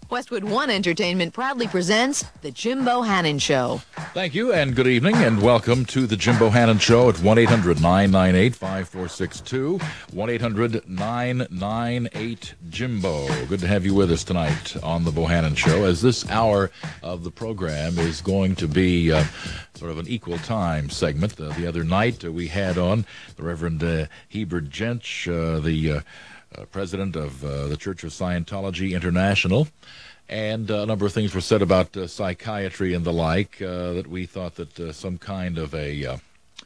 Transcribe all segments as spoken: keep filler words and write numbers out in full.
Westwood One Entertainment proudly presents The Jim Bohannon Show. Thank you, and good evening, and welcome to The Jim Bohannon Show at one eight hundred nine nine eight five four six two, one eight hundred nine nine eight Jimbo. Good to have you with us tonight on The Bohannon Show, as this hour of the program is going to be uh, sort of an equal time segment. Uh, the other night uh, we had on the Reverend uh, Heber Jentzsch, uh, the uh, uh, president of uh, the Church of Scientology International. And uh, a number of things were said about uh, psychiatry and the like uh, that we thought that uh, some kind of a uh,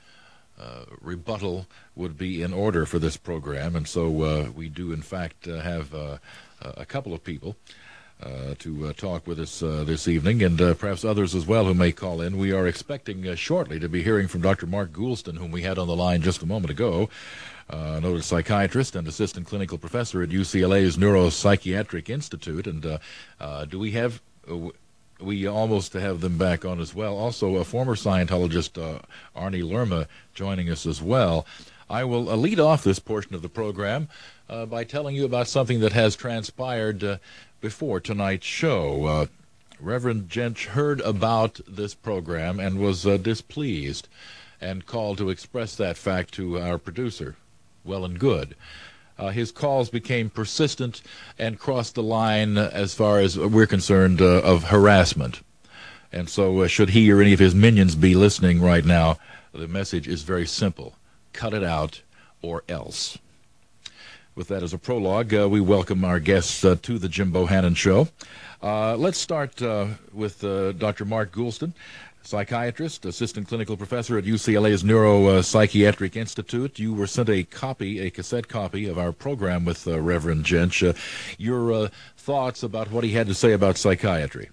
uh, rebuttal would be in order for this program. And so uh, we do, in fact, uh, have uh, a couple of people uh, to uh, talk with us uh, this evening, and uh, perhaps others as well who may call in. We are expecting uh, shortly to be hearing from Doctor Mark Goulston, whom we had on the line just a moment ago. Uh, noted psychiatrist and assistant clinical professor at U C L A's Neuropsychiatric Institute. And uh, uh, do we have, uh, we almost have them back on as well. Also, a former Scientologist, uh, Arnie Lerma, joining us as well. I will uh, lead off this portion of the program uh, by telling you about something that has transpired uh, before tonight's show. Uh, Reverend Jentzsch heard about this program and was uh, displeased and called to express that fact to our producer. Well and good. Uh, his calls became persistent and crossed the line, uh, as far as we're concerned, uh, of harassment. And so uh, should he or any of his minions be listening right now, the message is very simple. Cut it out or else. With that as a prologue, uh, we welcome our guests uh, to the Jim Bohannon Show. Uh, let's start uh, with uh, Doctor Mark Goulston, psychiatrist, assistant clinical professor at U C L A's Neuropsychiatric Institute. You were sent a copy, a cassette copy of our program with uh, Reverend Jentzsch. Uh, your uh, thoughts about what he had to say about psychiatry?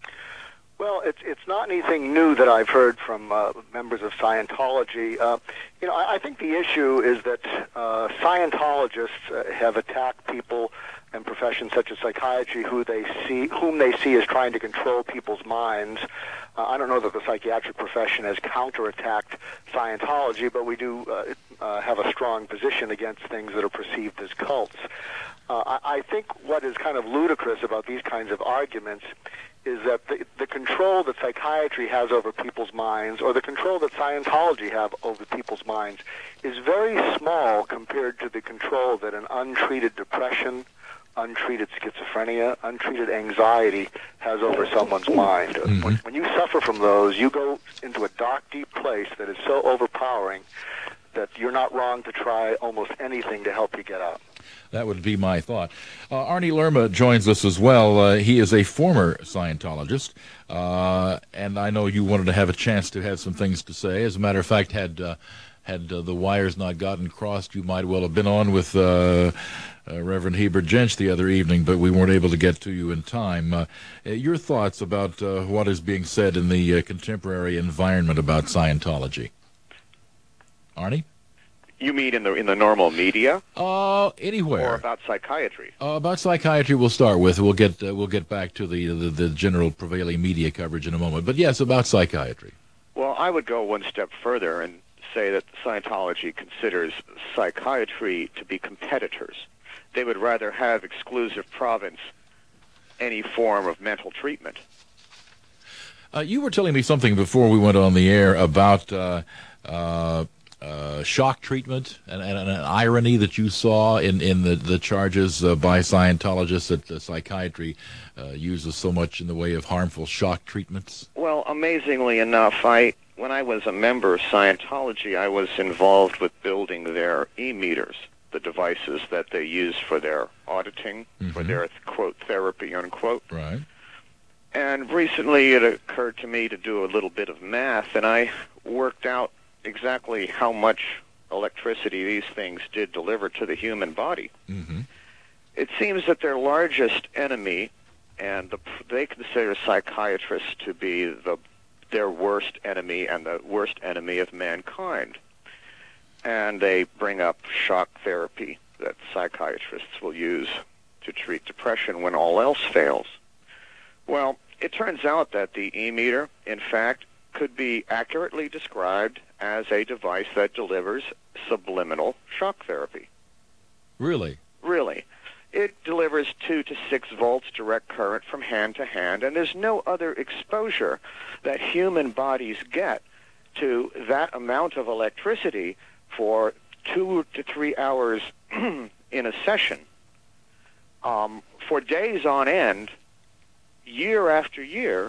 Well, it's it's not anything new that I've heard from uh, members of Scientology. Uh, you know, I, I think the issue is that uh, Scientologists uh, have attacked people in professions such as psychiatry, who they see, whom they see as trying to control people's minds. Uh, I don't know that the psychiatric profession has counterattacked Scientology, but we do uh, uh, have a strong position against things that are perceived as cults. Uh, I, I think what is kind of ludicrous about these kinds of arguments is that the, the control that psychiatry has over people's minds, or the control that Scientology have over people's minds, is very small compared to the control that an untreated depression, untreated schizophrenia, untreated anxiety has over someone's mind. Mm-hmm. When, when you suffer from those, you go into a dark, deep place that is so overpowering that you're not wrong to try almost anything to help you get out. That would be my thought. Uh, Arnie Lerma joins us as well. Uh, he is a former Scientologist, uh, and I know you wanted to have a chance to have some things to say. As a matter of fact, had uh, had uh, the wires not gotten crossed, you might well have been on with uh, uh, Reverend Heber Jentzsch the other evening, but we weren't able to get to you in time. Uh, your thoughts about uh, what is being said in the uh, contemporary environment about Scientology? Arnie? You mean in the in the normal media? Uh, anywhere. Or about psychiatry? Uh, about psychiatry, we'll start with. We'll get uh, we'll get back to the, the the general prevailing media coverage in a moment. But yes, about psychiatry. Well, I would go one step further and say that Scientology considers psychiatry to be competitors. They would rather have exclusive province any form of mental treatment. Uh, you were telling me something before we went on the air about uh, uh, uh, shock treatment and, and, and an irony that you saw in, in the, the charges uh, by Scientologists that uh, psychiatry uh, uses so much in the way of harmful shock treatments. Well, amazingly enough, I when I was a member of Scientology, I was involved with building their e-meters, the devices that they use for their auditing, mm-hmm. for their, quote, therapy, unquote. Right. And recently it occurred to me to do a little bit of math, and I worked out exactly how much electricity these things did deliver to the human body. Mm-hmm. It seems that their largest enemy, and the, they consider psychiatrists to be the their worst enemy and the worst enemy of mankind. And they bring up shock therapy that psychiatrists will use to treat depression when all else fails. Well, it turns out that the e-meter, in fact, could be accurately described as a device that delivers subliminal shock therapy. Really? Really. It delivers two to six volts direct current from hand to hand, and there's no other exposure that human bodies get to that amount of electricity for two to three hours in a session, um, for days on end, year after year,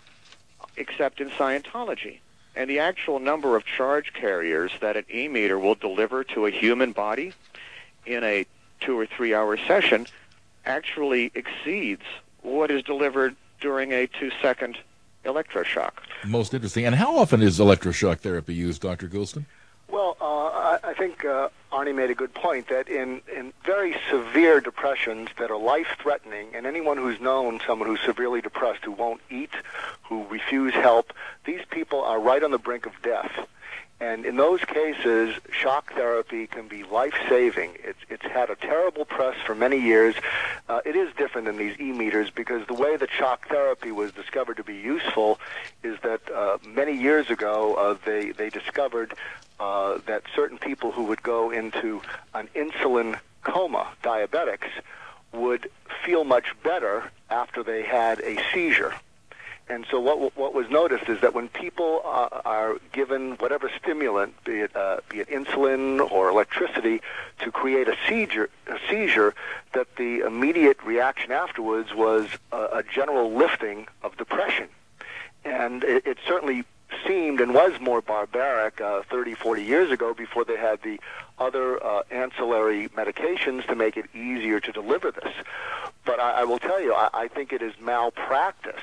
except in Scientology. And the actual number of charge carriers that an e-meter will deliver to a human body in a two or three hour session actually exceeds what is delivered during a two second electroshock. Most interesting. And how often is electroshock therapy used, Doctor Goulston? Well, uh, I, I think uh, Arnie made a good point that in, in very severe depressions that are life-threatening, and anyone who's known someone who's severely depressed who won't eat, who refuse help, these people are right on the brink of death. And in those cases, shock therapy can be life-saving. It's, it's had a terrible press for many years. Uh, it is different than these e-meters because the way that shock therapy was discovered to be useful is that uh, many years ago uh, they, they discovered uh, that certain people who would go into an insulin coma, diabetics, would feel much better after they had a seizure. And so what what was noticed is that when people uh, are given whatever stimulant, be it uh, be it insulin or electricity, to create a seizure, a seizure, that the immediate reaction afterwards was a, a general lifting of depression. And it, it certainly seemed and was more barbaric uh, thirty, forty years ago before they had the other uh, ancillary medications to make it easier to deliver this. But I, I will tell you, I, I think it is malpractice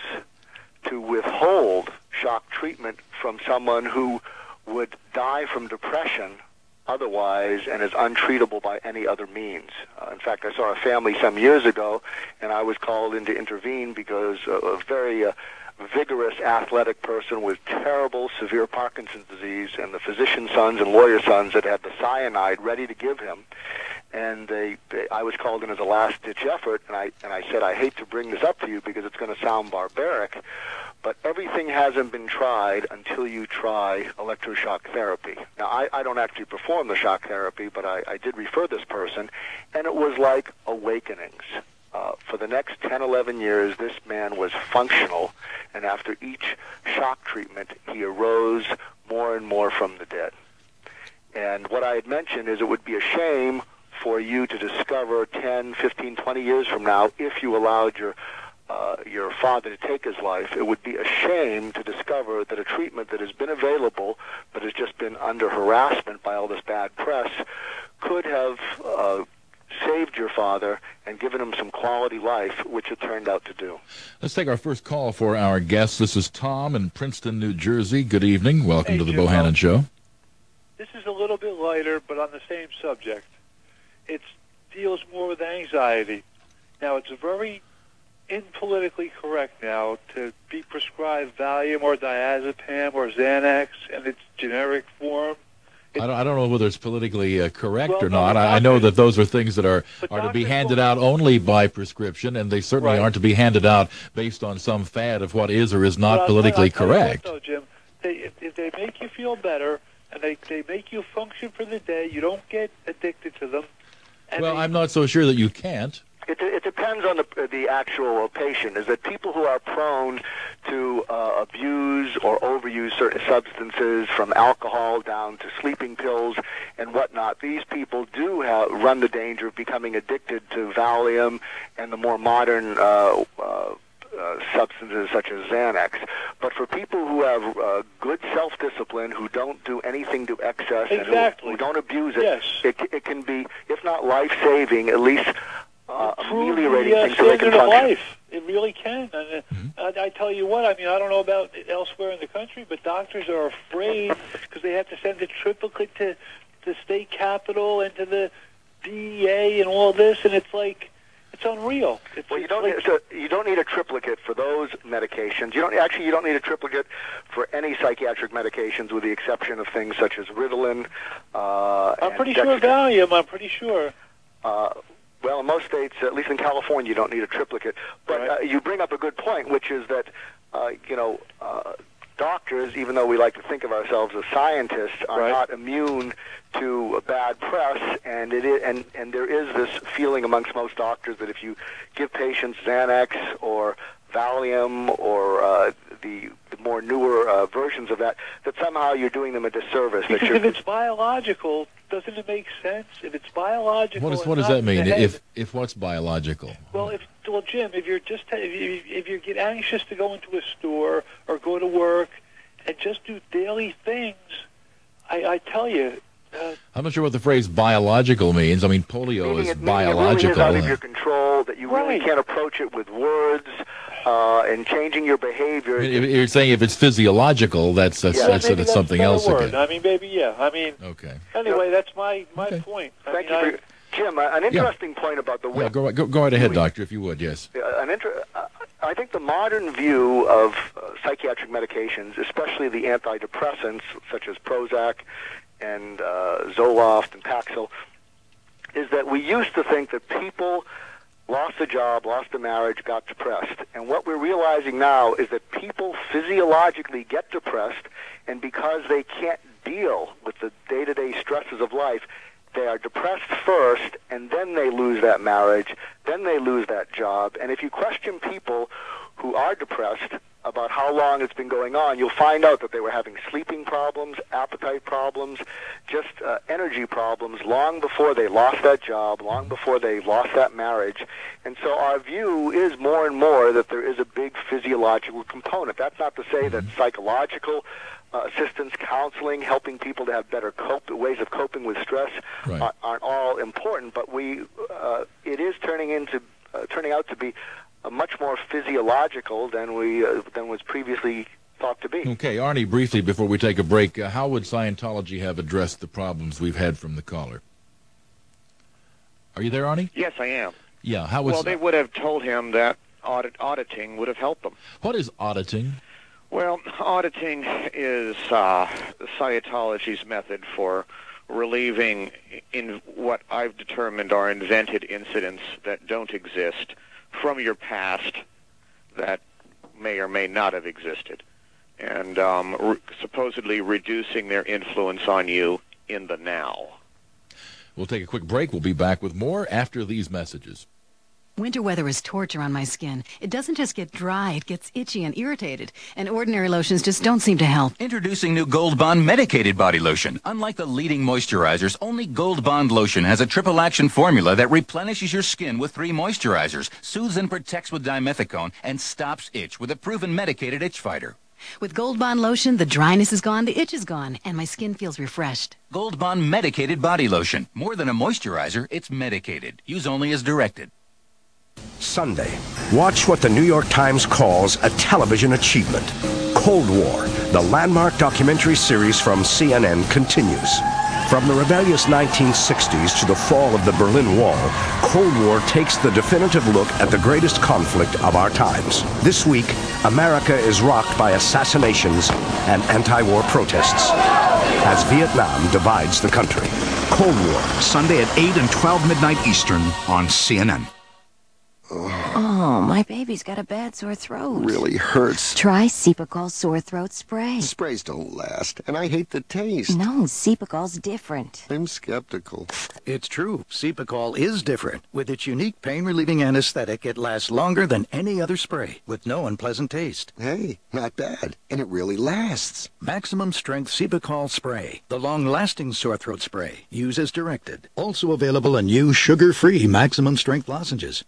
to withhold shock treatment from someone who would die from depression otherwise and is untreatable by any other means. Uh, in fact, I saw a family some years ago, and I was called in to intervene because a, a very uh, vigorous, athletic person with terrible, severe Parkinson's disease, and the physician's sons and lawyer sons that had the cyanide ready to give him. And they, they, I was called in as a last-ditch effort, and I and I said, I hate to bring this up to you because it's going to sound barbaric, but everything hasn't been tried until you try electroshock therapy. Now, I, I don't actually perform the shock therapy, but I, I did refer this person, and it was like awakenings. Uh, for the next ten, eleven years, this man was functional, and after each shock treatment, he arose more and more from the dead. And what I had mentioned is it would be a shame for you to discover ten, fifteen, twenty years from now, if you allowed your uh, your father to take his life, it would be a shame to discover that a treatment that has been available but has just been under harassment by all this bad press could have uh, saved your father and given him some quality life, which it turned out to do. Let's take our first call for our guest. This is Tom in Princeton, New Jersey. Good evening. Welcome hey, to the Jim, Bohannon Show. This is a little bit lighter, but on the same subject. It deals more with anxiety. Now, it's very impolitically correct now to be prescribed Valium or diazepam or Xanax in its generic form. I don't, I don't know whether it's politically uh, correct well, or no, not. I, I know that those are things that are, are to be handed will, out only by prescription, and they certainly right. aren't to be handed out based on some fad of what is or is not but politically I'll tell you correct. What, though, Jim, they, if, if they make you feel better and they, they make you function for the day, you don't get addicted to them. Well, they, I'm not so sure that you can't. It, it depends on the the actual patient. Is that people who are prone to uh, abuse or overuse certain substances, from alcohol down to sleeping pills and whatnot, these people do have, run the danger of becoming addicted to Valium and the more modern uh, uh, uh, substances such as Xanax. But for people who have uh, good self-discipline, who don't do anything to excess, exactly. and who, who don't abuse it, yes. it, it can be, if not life-saving, at least Uh, ameliorating the, uh, things so they can standard of function. life. It really can. And, uh, mm-hmm. I, I tell you what, I mean, I don't know about elsewhere in the country, but doctors are afraid because they have to send a triplicate to the state capitol and to the D E A and all this, and it's like, it's unreal. It's, well, you it's don't like, need, so you don't need a triplicate for those medications. You don't actually. You don't need a triplicate for any psychiatric medications, with the exception of things such as Ritalin. Uh, I'm and pretty Dextro- sure Valium. I'm pretty sure. Uh, Well, in most states, at least in California, you don't need a triplicate. But right. uh, you bring up a good point, which is that, uh, you know, uh, doctors, even though we like to think of ourselves as scientists, are right. not immune to bad bad press, and it is, and and there is this feeling amongst most doctors that if you give patients Xanax or Valium or uh, the, the more newer uh, versions of that, that somehow you're doing them a disservice. Because that if it's biological, doesn't it make sense? If it's biological, What, is, and what does not that mean? in the head- If if what's biological? Well, if well, Jim, if you're just if you, if you get anxious to go into a store or go to work and just do daily things, I, I tell you. Uh, I'm not sure what the phrase biological means. I mean, polio meaning is it, meaning biological. It really is out of your control, that you really Right. can't approach it with words uh, and changing your behavior. I mean, if you're saying if it's physiological, that's that's, Yeah, that's, maybe that's that's something a better else word. again. I mean, maybe yeah. I mean, Okay. anyway, that's my my Okay. point. I Thank mean, you I, for Jim. Uh, an interesting point about the Yeah, wind. go, go, go right ahead, doctor, if you would, yes. Uh, an inter- uh, I think the modern view of uh, psychiatric medications, especially the antidepressants such as Prozac and uh, Zoloft and Paxil, is that we used to think that people lost a job, lost a marriage, got depressed. And what we're realizing now is that people physiologically get depressed, and because they can't deal with the day-to-day stresses of life, they are depressed first, and then they lose that marriage, then they lose that job. And if you question people who are depressed about how long it's been going on, you'll find out that they were having sleeping problems, appetite problems, just uh, energy problems long before they lost that job, long before they lost that marriage. And so our view is more and more that there is a big physiological component. That's not to say that psychological uh, assistance, counseling, helping people to have better cope, ways of coping with stress Right. are, aren't all important, but we uh, it is turning into uh, turning out to be uh, much more physiological than we uh, than was previously thought to be. Okay, Arnie, briefly before we take a break, uh, how would Scientology have addressed the problems we've had from the caller? Are you there, Arnie? Yes, I am. Yeah, how would... Well, they would have told him that audit, auditing would have helped them. What is auditing? Well, auditing is uh, Scientology's method for relieving in what I've determined are invented incidents that don't exist from your past that may or may not have existed, and um, re- supposedly reducing their influence on you in the now. We'll take a quick break. We'll be back with more after these messages. Winter weather is torture on my skin. It doesn't just get dry, it gets itchy and irritated. And ordinary lotions just don't seem to help. Introducing new Gold Bond Medicated Body Lotion. Unlike the leading moisturizers, only Gold Bond Lotion has a triple action formula that replenishes your skin with three moisturizers, soothes and protects with dimethicone, and stops itch with a proven medicated itch fighter. With Gold Bond lotion, the dryness is gone, the itch is gone, and my skin feels refreshed. Gold Bond Medicated Body Lotion. More than a moisturizer, it's medicated. Use only as directed. Sunday, watch what the New York Times calls a television achievement. Cold War, the landmark documentary series from C N N, continues. From the rebellious nineteen sixties to the fall of the Berlin Wall, Cold War takes the definitive look at the greatest conflict of our times. This week, America is rocked by assassinations and anti-war protests as Vietnam divides the country. Cold War, Sunday at eight and twelve midnight Eastern on C N N. Oh, my baby's got a bad sore throat. Really hurts. Try Cepacol sore throat spray. Sprays don't last, and I hate the taste. No, Cepacol's different. I'm skeptical. It's true. Cepacol is different. With its unique pain-relieving anesthetic, it lasts longer than any other spray, with no unpleasant taste. Hey, not bad. And it really lasts. Maximum Strength Cepacol Spray, the long-lasting sore throat spray. Use as directed. Also available in new sugar-free Maximum Strength lozenges.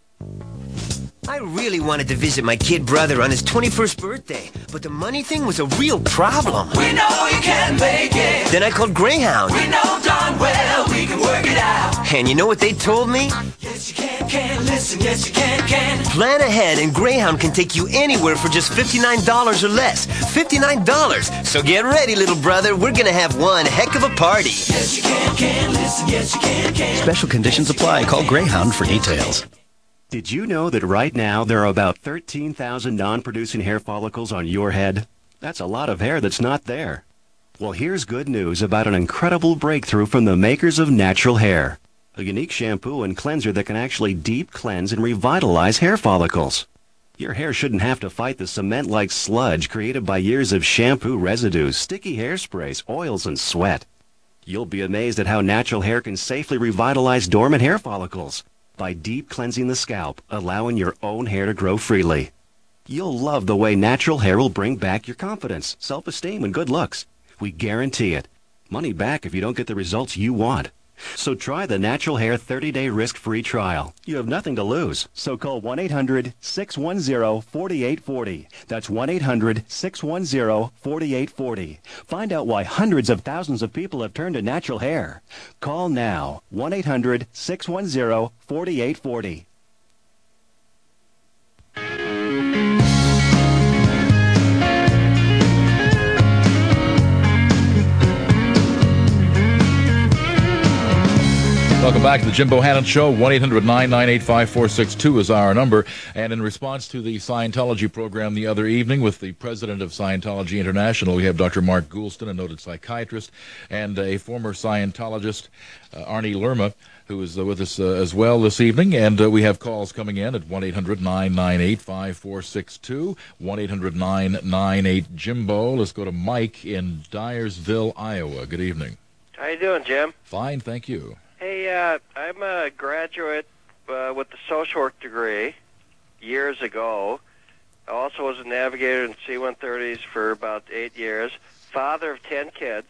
I really wanted to visit my kid brother on his twenty-first birthday, but the money thing was a real problem. We know you can make it. Then I called Greyhound. We know darn well we can work it out. And you know what they told me? Yes, you can, can. Listen, yes, you can, can. Plan ahead and Greyhound can take you anywhere for just fifty-nine dollars or less. fifty-nine dollars. So get ready, little brother. We're going to have one heck of a party. Yes, you can, can. Listen, yes, you can, can. Special conditions apply. Call Greyhound for details. Did you know that right now there are about thirteen thousand non-producing hair follicles on your head? That's a lot of hair that's not there. Well, here's good news about an incredible breakthrough from the makers of Natural Hair. A unique shampoo and cleanser that can actually deep cleanse and revitalize hair follicles. Your hair shouldn't have to fight the cement-like sludge created by years of shampoo residues, sticky hairsprays, oils, and sweat. You'll be amazed at how natural hair can safely revitalize dormant hair follicles by deep cleansing the scalp, allowing your own hair to grow freely. You'll love the way natural hair will bring back your confidence, self-esteem, and good looks. We guarantee it. Money back if you don't get the results you want. So try the Natural Hair thirty-day risk-free trial. You have nothing to lose. So call one eight hundred, six one zero, four eight four zero. That's one eight hundred, six one zero, four eight four zero. Find out why hundreds of thousands of people have turned to natural hair. Call now. one eight hundred, six one zero, four eight four zero. Welcome back to the Jim Bohannon Show. one eight hundred, nine nine eight, five four six two is our number. And in response to the Scientology program the other evening with the president of Scientology International, we have Doctor Mark Goulston, a noted psychiatrist, and a former Scientologist, uh, Arnie Lerma, who is uh, with us uh, as well this evening. And uh, we have calls coming in at one eight hundred, nine nine eight, five four six two, one eight hundred, nine nine eight, Jimbo. Let's go to Mike in Dyersville, Iowa. Good evening. How you doing, Jim? Fine, thank you. Hey, uh, I'm a graduate uh, with a social work degree years ago. I also was a navigator in C one thirties for about eight years, father of ten kids,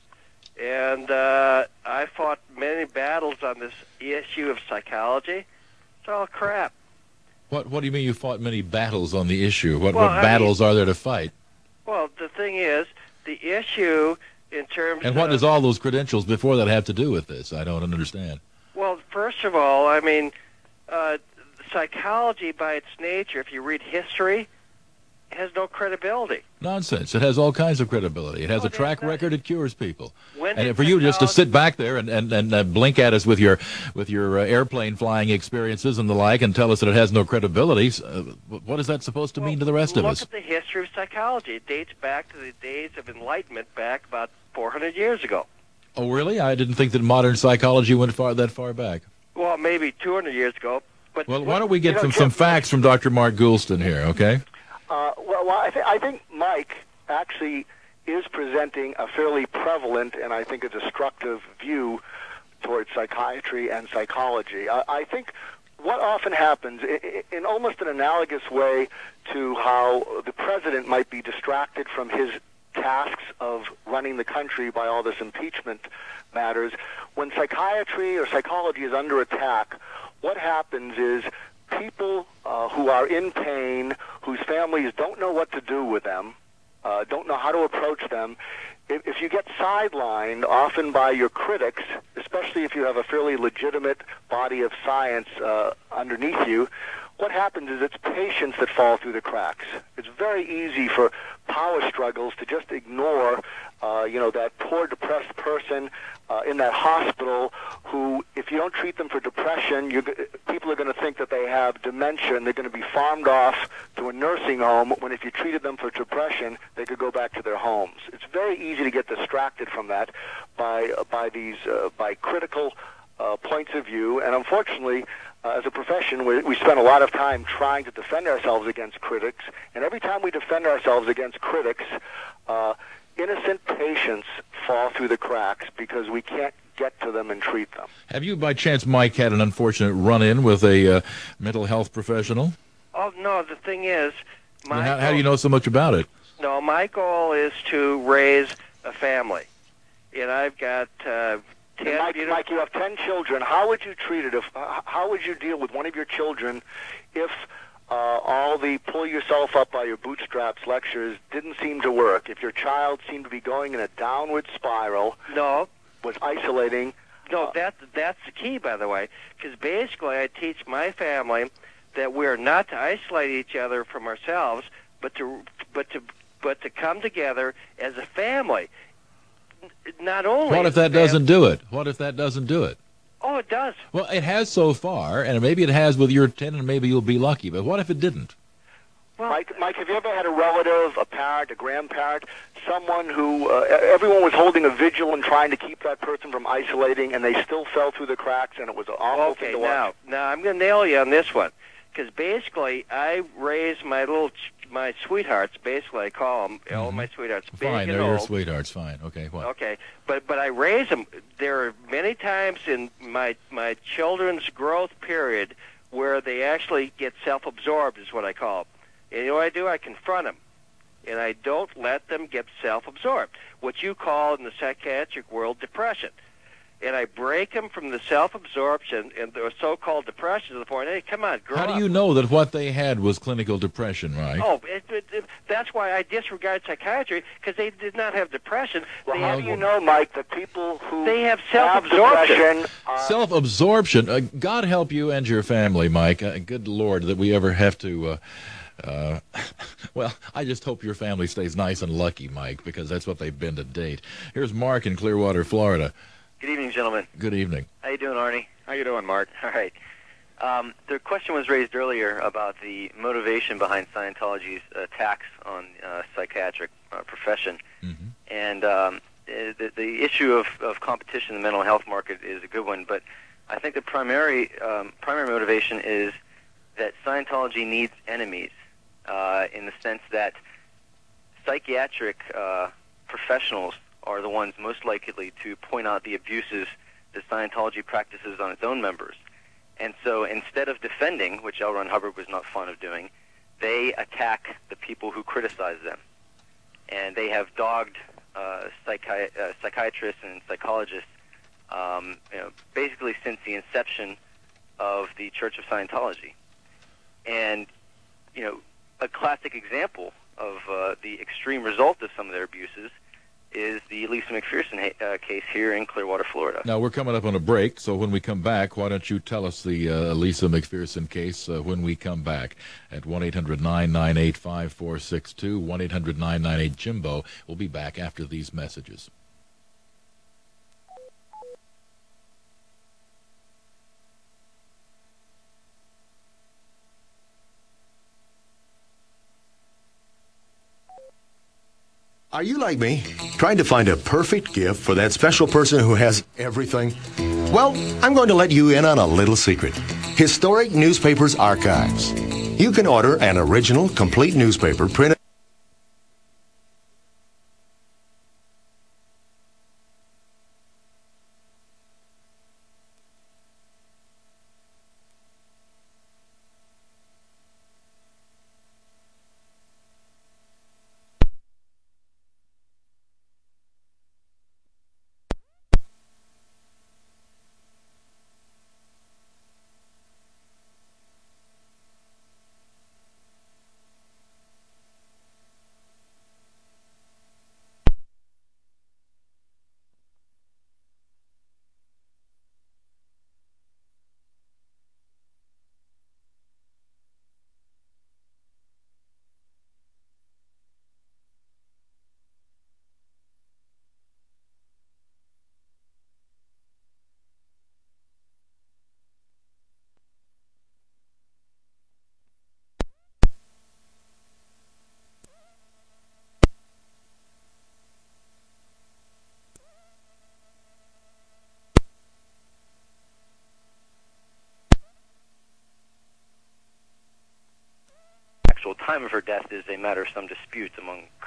and uh, I fought many battles on this issue of psychology. It's all crap. What What do you mean you fought many battles on the issue? What, Well, what I battles are there to fight? Well, the thing is, the issue in terms And what of... does all those credentials before that have to do with this? I don't understand. Well, first of all, I mean, uh, psychology by its nature, if you read history, has no credibility. Nonsense. It has all kinds of credibility. It has a track record. It cures people. When And did for you just to psychology- sit back there and, and, and uh, blink at us with your with your uh, airplane flying experiences and the like and tell us that it has no credibility, uh, what is that supposed to mean to the rest of Look us? at the history of psychology. It dates back to the days of Enlightenment, back about four hundred years ago. Oh, really? I didn't think that modern psychology went far that far back. Well, maybe two hundred years ago. But Well, why don't we get You know, some, Jim- some facts from Doctor Mark Goulston here, okay? Uh, well, well I, th- I think Mike actually is presenting a fairly prevalent and I think a destructive view towards psychiatry and psychology. I, I think what often happens, i- i- in almost an analogous way to how the president might be distracted from his tasks of running the country by all this impeachment matters, when psychiatry or psychology is under attack, what happens is people uh, who are in pain, whose families don't know what to do with them, uh, don't know how to approach them, if, if you get sidelined, often by your critics, especially if you have a fairly legitimate body of science uh, underneath you, what happens is it's patients that fall through the cracks. It's very easy for power struggles to just ignore, uh, you know, that poor depressed person uh, in that hospital who, if you don't treat them for depression, you're, people are going to think that they have dementia and they're going to be farmed off to a nursing home when if you treated them for depression, they could go back to their homes. It's very easy to get distracted from that by, uh, by these, uh, by critical uh, points of view, and unfortunately, Uh, as a profession, we, we spend a lot of time trying to defend ourselves against critics, and every time we defend ourselves against critics, uh, innocent patients fall through the cracks because we can't get to them and treat them. Have you, by chance, Mike, had an unfortunate run-in with a uh, mental health professional? Oh, no, the thing is... My how, how do you know so much about it? No, my goal is to raise a family. And I've got... Uh, And Mike, Mike, you have ten children. How would you treat it if? Uh, how would you deal with one of your children if uh, all the pull yourself up by your bootstraps lectures didn't seem to work? If your child seemed to be going in a downward spiral, no, was isolating. No, that that's the key, by the way, because basically I teach my family that we're not to isolate each other from ourselves, but to but to but to come together as a family. Not only. What if that doesn't do it? What if that doesn't do it? Oh, it does. Well, it has so far, and maybe it has with your ten, and maybe you'll be lucky. But what if it didn't? Well, Mike, Mike, have you ever had a relative, a parent, a grandparent, someone who uh, everyone was holding a vigil and trying to keep that person from isolating, and they still fell through the cracks, and it was an awful okay, thing to watch? now, now I'm going to nail you on this one, because basically I raised my little, ch- my sweethearts. Basically, I call them all my sweethearts. Big Fine, and they're old. your sweethearts. Fine. Okay, what? Okay, but but I raise them. There are many times in my my children's growth period where they actually get self-absorbed, is what I call them. And you know what I do? I confront them, and I don't let them get self-absorbed. What you call in the psychiatric world depression. And I break them from the self-absorption and the so-called depression to the point, hey, come on, grow How up. do you know that what they had was clinical depression, Mike? Oh, it, it, it, that's why I disregard psychiatry, because they did not have depression. Well, they how have, do you know, Mike, that people who They have have self-absorption. depression are... Self-absorption. Uh, God help you and your family, Mike. Uh, good Lord, that we ever have to... Uh, uh, well, I just hope your family stays nice and lucky, Mike, because that's what they've been to date. Here's Mark in Clearwater, Florida. Good evening, gentlemen. Good evening. How you doing, Arnie? How you doing, Mark? All right. Um, the question was raised earlier about the motivation behind Scientology's attacks on uh, psychiatric uh, profession. Mm-hmm. And um, the, the issue of, of competition in the mental health market is a good one, but I think the primary um, primary motivation is that Scientology needs enemies uh, in the sense that psychiatric uh, professionals are the ones most likely to point out the abuses that Scientology practices on its own members. And so instead of defending, which L. Ron Hubbard was not fond of doing, they attack the people who criticize them. And they have dogged uh, psychi- uh, psychiatrists and psychologists um, you know, basically since the inception of the Church of Scientology. And, you know, a classic example of uh, the extreme result of some of their abuses is the Lisa McPherson uh, case here in Clearwater, Florida. Now, we're coming up on a break, so when we come back, why don't you tell us the uh, Lisa McPherson case uh, when we come back at one eight hundred nine nine eight five four six two, one eight hundred nine nine eight Jimbo. We'll be back after these messages. Are you like me, trying to find a perfect gift for that special person who has everything? Well, I'm going to let you in on a little secret. Historic Newspapers Archives. You can order an original, complete newspaper printed Time of her death is a matter of some dispute among